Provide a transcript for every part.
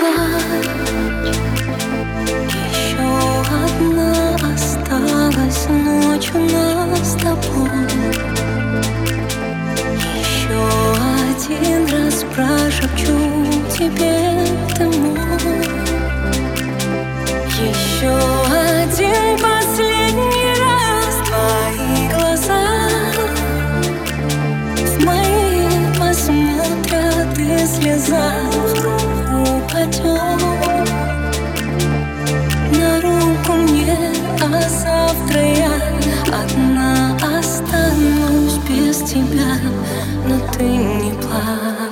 плачь. Еще одна осталась ночь у нас с тобой. Еще один раз прошепчу тебе, ты мой. Еще один последний раз твои глаза в мои посмотрят, и слеза вдруг упадет на руку мне, а завтра я одна останусь без тебя. Но ты не плачь.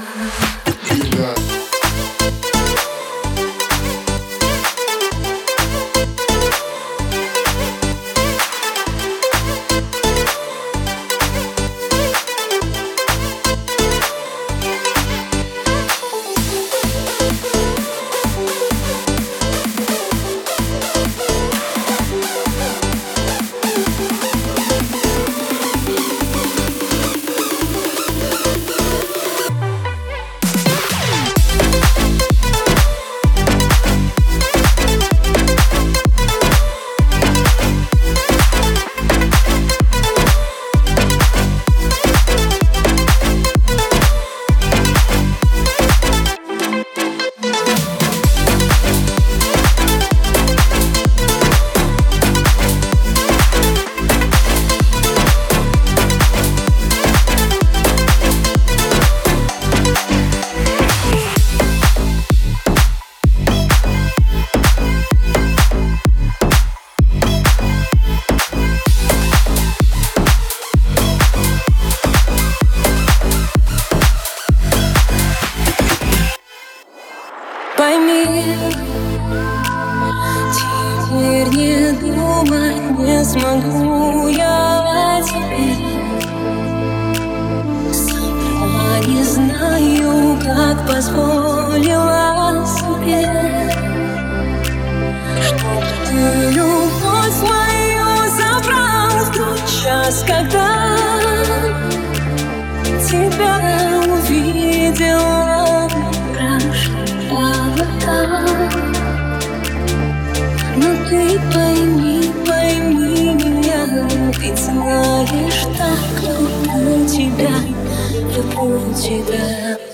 Пойми, теперь не думать не смогу я о тебе. Сама не знаю, как позволила себе, чтоб ты любовь мою забрал в тот час, когда тебя увидела. Но ты пойми, пойми меня, ты знаешь, так люблю тебя, люблю тебя.